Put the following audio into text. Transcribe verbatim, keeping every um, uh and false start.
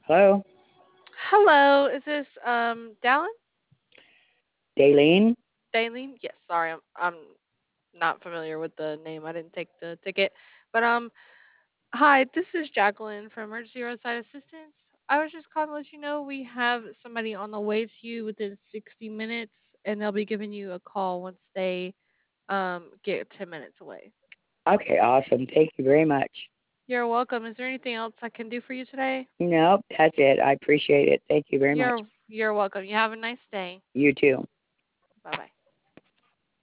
Hello, Hello, is this um Dallin? Daleen. Daleen? Yes, sorry, I'm I'm not familiar with the name. I didn't take the ticket. But um hi, this is Jacqueline from Emergency Roadside Assistance. I was just calling to let you know we have somebody on the way to you within sixty minutes and they'll be giving you a call once they um get ten minutes away. Okay, awesome. Thank you very much. You're welcome. Is there anything else I can do for you today? Nope, that's it. I appreciate it. Thank you very much. You're you're welcome. You have a nice day. You too. Bye-bye.